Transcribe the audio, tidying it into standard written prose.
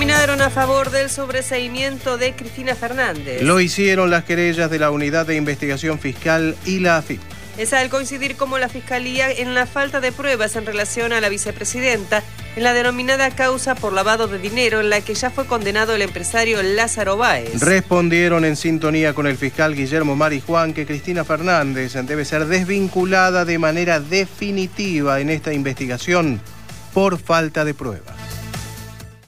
Dictaminaron a favor del sobreseimiento de Cristina Fernández. Lo hicieron las querellas de la Unidad de Investigación Fiscal y la AFIP. Es al coincidir como la Fiscalía en la falta de pruebas en relación a la vicepresidenta en la denominada causa por lavado de dinero en la que ya fue condenado el empresario Lázaro Báez. Respondieron en sintonía con el fiscal Guillermo Marijuán que Cristina Fernández debe ser desvinculada de manera definitiva en esta investigación por falta de pruebas.